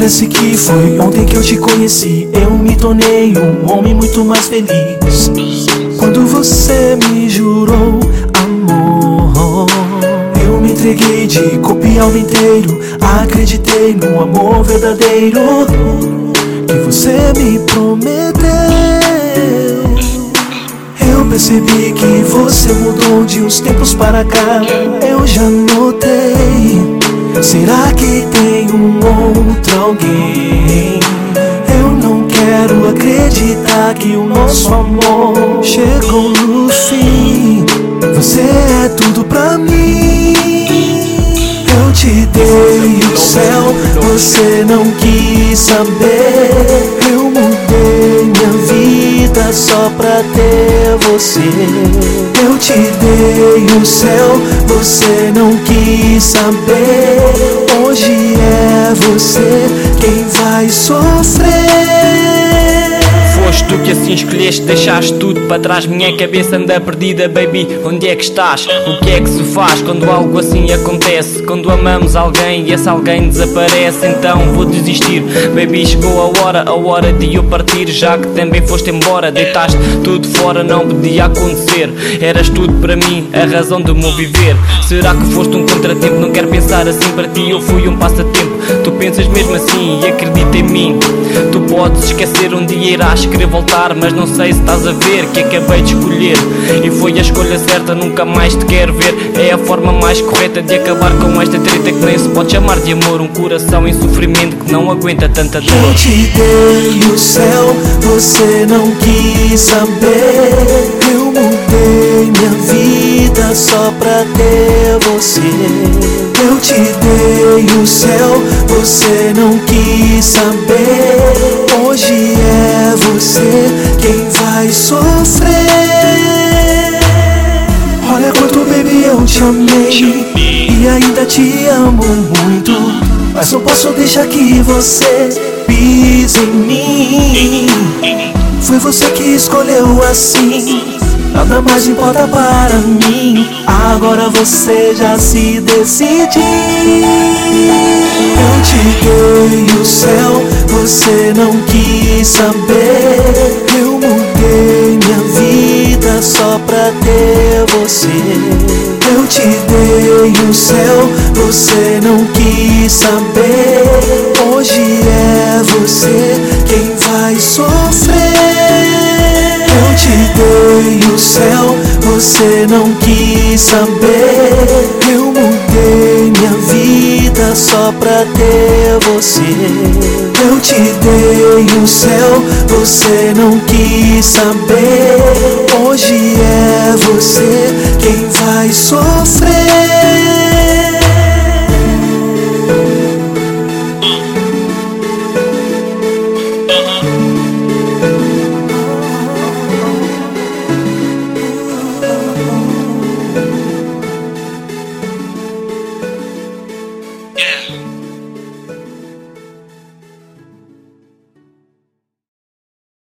Parece que foi ontem que eu te conheci. Eu me tornei um homem muito mais feliz quando você me jurou amor. Eu me entreguei de corpo e alma inteiro. Acreditei no amor verdadeiro que você me prometeu. Eu percebi que você mudou de uns tempos para cá. Eu já notei. Será que tem um outro alguém? Eu não quero acreditar que o nosso amor chegou no fim. Você é tudo pra mim. Eu te dei o céu, você não quis saber. Eu mudei minha vida só pra ter você. Eu te dei o céu, você não quis saber. Hoje é você quem vai sofrer. Foste tu que assim escolheste, deixaste tudo para trás. Minha cabeça anda perdida, baby, onde é que estás? O que é que se faz quando algo assim acontece? Quando amamos alguém e esse alguém desaparece, então vou desistir. Baby, chegou a hora de eu partir. Já que também foste embora, deitaste tudo fora, não podia acontecer. Eras tudo para mim, a razão do meu viver. Será que foste um contratempo? Não quero pensar assim, para ti eu fui um passatempo. Tu pensas mesmo assim e acredita em mim. Tu podes esquecer, um dia irás querer voltar, mas não sei se estás a ver que acabei de escolher. E foi a escolha certa, nunca mais te quero ver. É a forma mais correta de acabar com esta treta que nem se pode chamar de amor. Um coração em sofrimento que não aguenta tanta dor. Eu te dei o céu, você não quis saber. Eu mudei minha vida só pra ter você. Eu te dei o céu, você não quis saber. Hoje é você quem vai sofrer. Olha quanto, baby, eu te amei e ainda te amo muito, mas não posso deixar que você pise em mim. Foi você que escolheu assim, nada mais importa para mim. Agora você já se decidiu. Eu te dei o céu, você não quis saber. Eu mudei minha vida só pra ter você. Eu te dei o céu, você não quis saber. Hoje é você quem vai sofrer. Eu te dei o céu, você não quis saber. Eu mudei minha vida só pra ter você. Eu te dei o céu, você não quis saber. Hoje é você quem vai sofrer.